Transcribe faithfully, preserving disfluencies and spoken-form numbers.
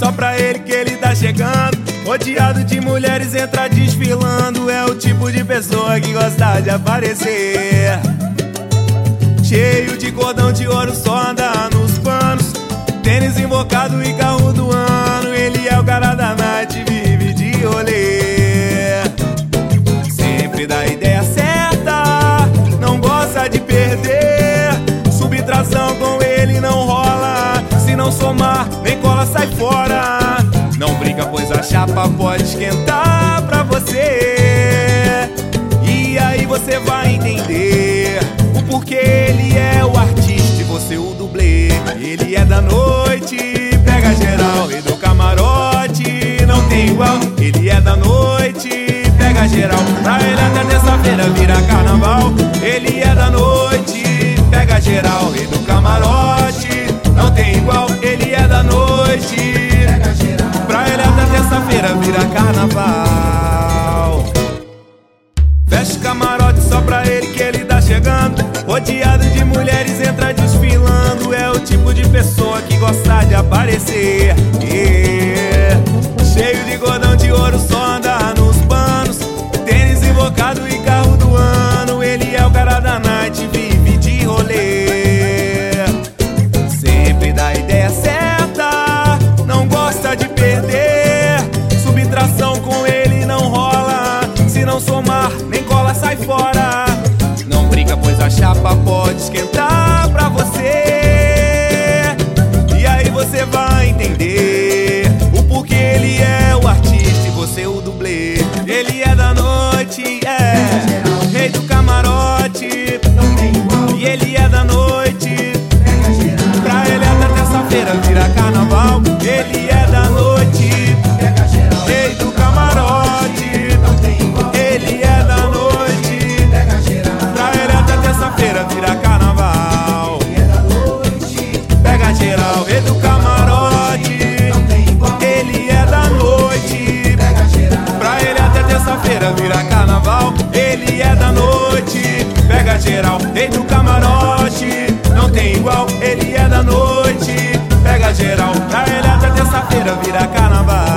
só pra ele que ele tá chegando. Rodeado de mulheres, entra desfilando. É o tipo de pessoa que gosta de aparecer. Cheio de cordão de ouro, só anda nos panos. Tênis invocado e carro do ano. Ele é o cara da night, vive de rolê. Sempre dá ideia certa, não gosta de perder. Subtração com ele não rola. Se não somar, nem cola, sai fora. Não brinca, pois a chapa pode esquentar pra você. E aí você vai entender o porquê ele é o artista e você o dublê. Ele é da noite, pega geral, rei do camarote, não tem igual. Ele é da noite, pega geral, pra ele até terça-feira vira carnaval. Ele é da noite, pega geral, rei do camarote, não tem igual. Ele é da noite, pega geral, pra ele até terça-feira vira carnaval. Fecha o camarote só pra ele que ele tá chegando. Rodeado de mulheres, entra desfilando. É o tipo de pessoa que gosta de aparecer. Yeah. Cheio de cordão de ouro, só anda nos panos. Tênis invocado e carro do ano. Ele é o cara da night, vive de rolê. Sempre dá ideia certa, não gosta de perder. Subtração com ele não rola. Se não somar, nem cola, sai fora. Não brinca, pois a chapa pode esquentar pra você. E aí você vai entender o porquê ele é o artista e você o dublê. Ele é da noite, é rei do camarote, e ele é da noite, pra ele até terça-feira vira carnaval. Ele é da noite, rei do camarote, ele é da noite, pra ele até terça-feira vira carnaval. Pega geral, rei do camarote, ele é da noite, pra ele até terça-feira vira carnaval. Ele é da noite, pega geral, rei do camarote, não tem igual. Ele é da noite, pega geral, pra ele até terça-feira vira carnaval.